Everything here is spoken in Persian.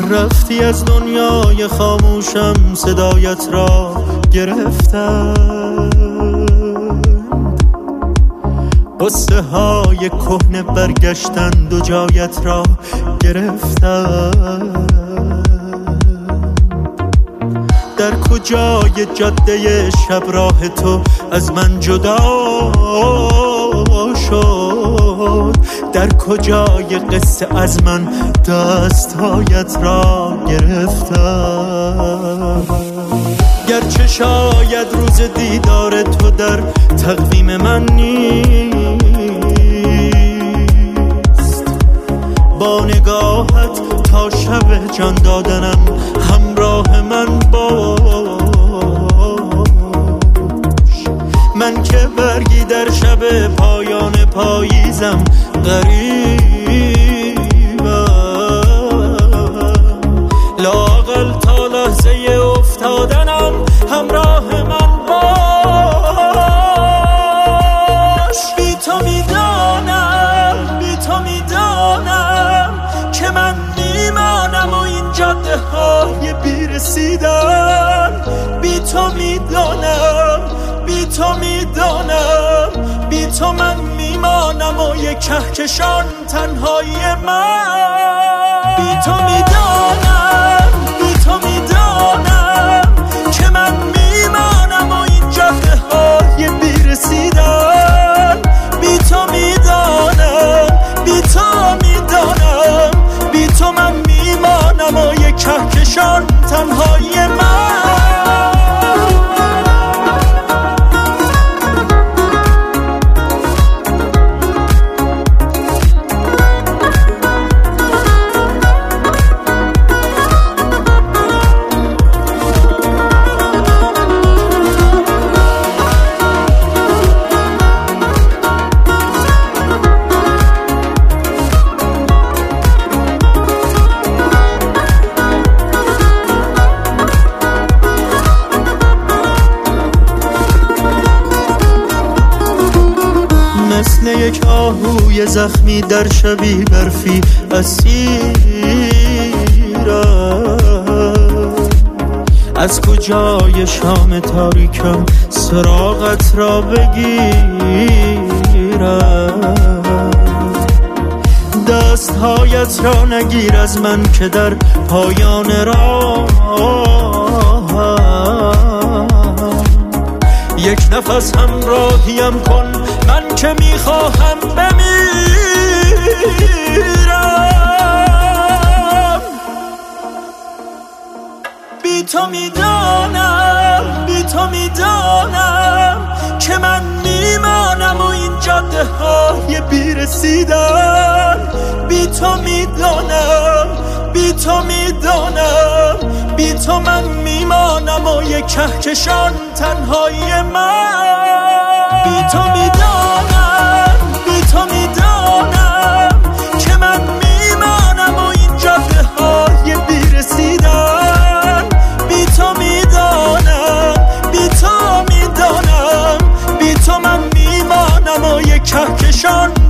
رفتی از دنیای خاموشم، صدایت را گرفتم، قصه های کهنه برگشتند و جایت را گرفتم. در کجای جاده شب راه تو از من جدا شد؟ در کجای قصه از من دستهایت را گرفتم؟ گرچه شاید روز دیدار تو در تقویم من نیست، با نگاهت تا شب جان دادنم همراه من باش. من که برگی در شب پایان پاییزم غریبم، لااقل تا لحظه افتادنم همراه من باش. بی تو میدانم که من میمانم و این جاده های بیرسیدن. بی تو میدانم بی تو من میمانم و یک کهکشان تنهایی من. بی تو میدانم که من میمانم و این جاده های بیرسیدن. بی تو میدانم بی تو من میمانم و یک کهکشان تنهایی من. مثل یک آهوی زخمی در شبی برفی اسیرم، از کجای شام تاریکم سراغت را بگیرم. دستهایت را نگیر از من که در پایان راهم، یک نفس همراهیم کن من که میخواهم بمیرم. بی تو میدانم که من میمانم و این جاده های بیرسیدن. بی تو میدانم بی تو من میمانم و یک کهکشان تنهایی من. بی تو میدانم که من میمانم و این جاده های بیرسیدن. بی تو میدانم بی تو من میمانم و یک کهکشان